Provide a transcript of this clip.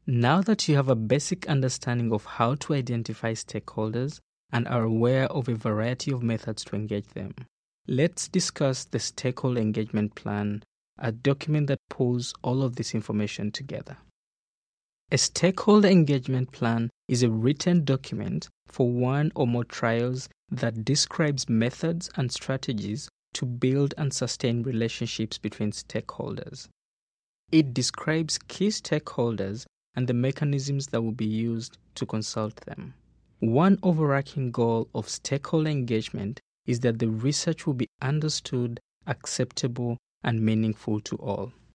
Now that you have a basic understanding of how to identify stakeholders and are aware of a variety of methods to engage them, let's discuss the Stakeholder Engagement Plan, a document that pulls all of this information together. A stakeholder engagement plan is a written document for one or more trials that describes methods and strategies to build and sustain relationships between stakeholders. It describes key stakeholders and the mechanisms that will be used to consult them. One overarching goal of stakeholder engagement is that the research will be understood, acceptable, and meaningful to all.